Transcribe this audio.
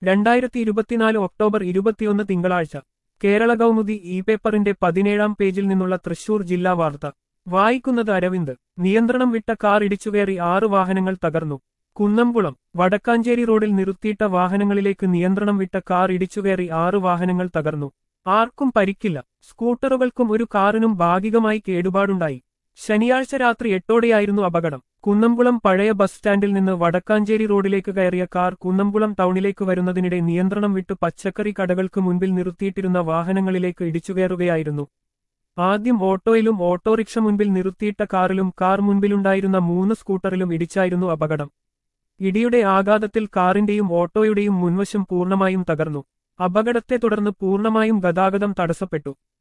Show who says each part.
Speaker 1: 2024 October 21 തിങ്കളാഴ്ച Kerala Kaumudi E പേപ്പറിന്റെ 17-ാം പേജിൽ നിന്നുള്ള തൃശൂർ ജില്ലാ വാർത്ത വായിക്കുന്നത് അരവിന്ദ്. നിയന്ത്രണം വിട്ട കാർ ഇടിച്ചുകയറി 6 വാഹനങ്ങൾ തകർന്നു. കുന്നംകുളം വടക്കാഞ്ചേരി റോഡിൽ നിർത്തിയിട്ട വാഹനങ്ങളിലേക്ക് നിയന്ത്രണം വിട്ട കാർ ഇടിച്ചുകയറി 6 വാഹനങ്ങൾ തകർന്നു. ആർക്കും പരിക്കില്ല. സ്കൂട്ടറുകൾക്കും ഒരു കാറിനും ഭാഗികമായി കേടുപാടുണ്ടായി. ശനിയാഴ്ച രാത്രി 8ഓടെയായിരുന്നു അപകടം. കുന്നംകുളം പഴയ ബസ് സ്റ്റാൻഡിൽ നിന്ന് വടക്കാഞ്ചേരി റോഡിലേക്ക് കയറിയ കാർ കുന്നംകുളം ടൗണിലേക്ക് വരുന്നതിനിടെ നിയന്ത്രണം വിട്ട് പച്ചക്കറി കടകൾക്ക് മുൻപിൽ നിർത്തിയിട്ടിരുന്ന വാഹനങ്ങളിലേക്ക് ഇടിച്ചുകയറുകയായിരുന്നു. ആദ്യം ഓട്ടോയിലും ഓട്ടോറിക്ഷ മുൻപിൽ നിർത്തിയിട്ട കാറിലും കാർ മുൻപിലുണ്ടായിരുന്ന 3 സ്കൂട്ടറിലും ഇടിച്ചായിരുന്നു അപകടം. ഇടിയുടെ ആഘാതത്തിൽ കാറിന്റെയും ഓട്ടോയുടെയും മുൻവശം പൂർണ്ണമായും തകർന്നു. അപകടത്തെ തുടർന്ന് പൂർണ്ണമായും ഗതാഗതം തടസ്സപ്പെട്ടു.